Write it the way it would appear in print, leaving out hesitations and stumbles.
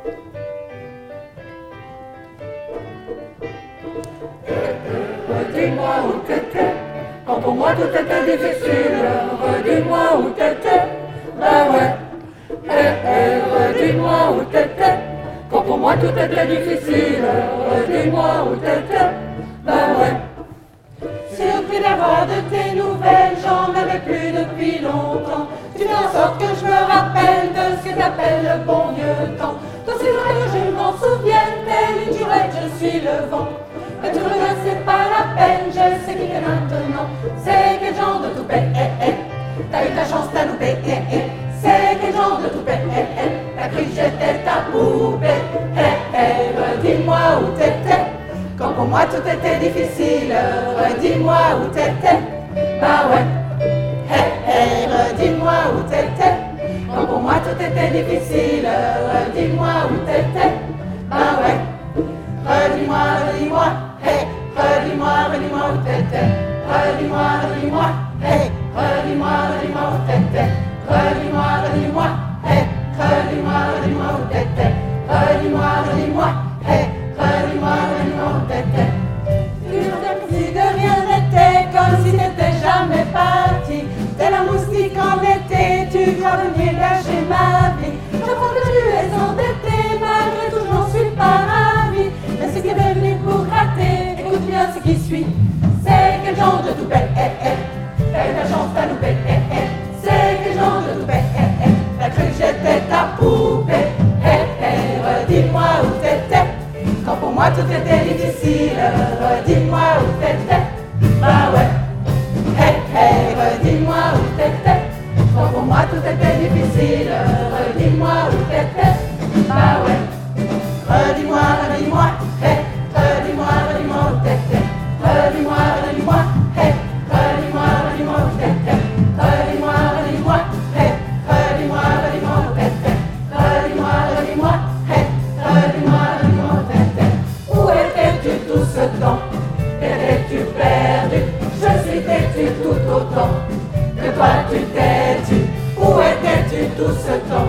Redis-moi où t'étais, quand pour moi tout était difficile. Redis-moi où t'étais, bah ouais. Redis-moi où t'étais, quand pour moi tout était difficile. Redis-moi où t'étais, bah ouais. Surpris d'avoir de tes nouvelles, j'en avais plus depuis longtemps. Tu fais en sorte que je me rappelle de ce que t'appelles le bon vieux temps. D'aussi loin que je m'en souvienne, telle une jurette, je suis le vent. Mais tu regardes, c'est pas la peine, je sais qui est maintenant. C'est quel genre de toupet, T'as eu ta chance, t'as loupé, C'est quel genre de toupet, T'as cru que j'étais ta poupée, redis-moi où t'étais. Quand pour moi tout était difficile, redis-moi où t'étais. Bah ouais, redis-moi où t'étais. Quand pour moi tout était difficile, redis-moi où t'étais. Bah ouais, redis-moi, redis-moi, redis-moi, redis-moi où t'étais. Redis-moi, redis-moi, redis-moi, redis-moi où t'étais. Redis-moi, redis-moi, redis-moi, redis-moi où t'étais. Redis-moi, redis-moi, redis-moi, redis-moi où t'étais. Tu me dis comme si de rien n'était, comme si t'étais jamais parti. T'es la moustique en été, tu crois venir gâcher ma vie. Je crois que tu es endetté, malgré tout je n'en suis pas ravi. Mais ce qui est venu pour rater, écoute bien ce qui suit. C'est quel genre de toupet, T'as eu ta chance, t'as loupé, C'est quel genre de toupet, T'as cru que j'étais ta poupée, redis-moi où t'étais. Quand pour moi tout était difficile, redis-moi où t'étais. Bah ouais, redis-moi où t'étais. Quand pour moi tout était difficile, redis-moi où t'étais. Bah ouais, redis-moi, redis-moi, redis-moi, redis-moi où t'étais. Redis-moi, redis-moi, redis-moi, redis-moi où t'étais. Redis-moi, redis-moi, redis-moi, redis-moi où t'étais. Redis-moi, redis-moi, redis-moi, redis-moi où t'étais. Où étais-tu tout ce temps? Étais-tu perdu? Je suis têtu tout autant que toi tu t'es tu. Où étais-tu tout ce temps?